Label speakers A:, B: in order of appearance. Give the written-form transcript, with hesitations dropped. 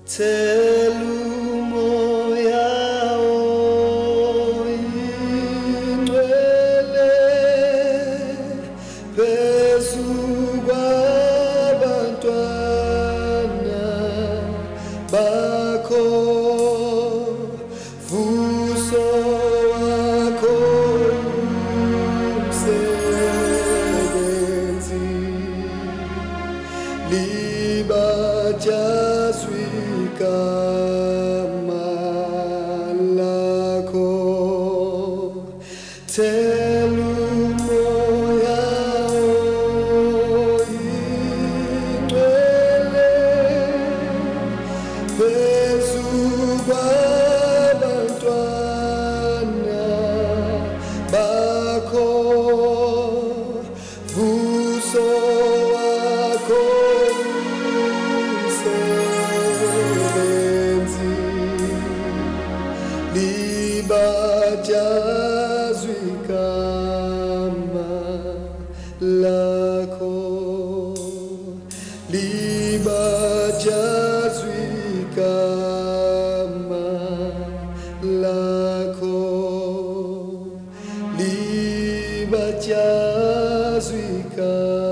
A: Telumoya oyingcwele phezu kwabantwana bakho, vuso wakho umsebenzi, libatyazwe igama lakho. Telumoya oyingcwele phezu kwabantwana bakho, vuso wakho umsebenzi, libatyazwe igama lakho, libatyazwe igama lakho, libatyazwe igama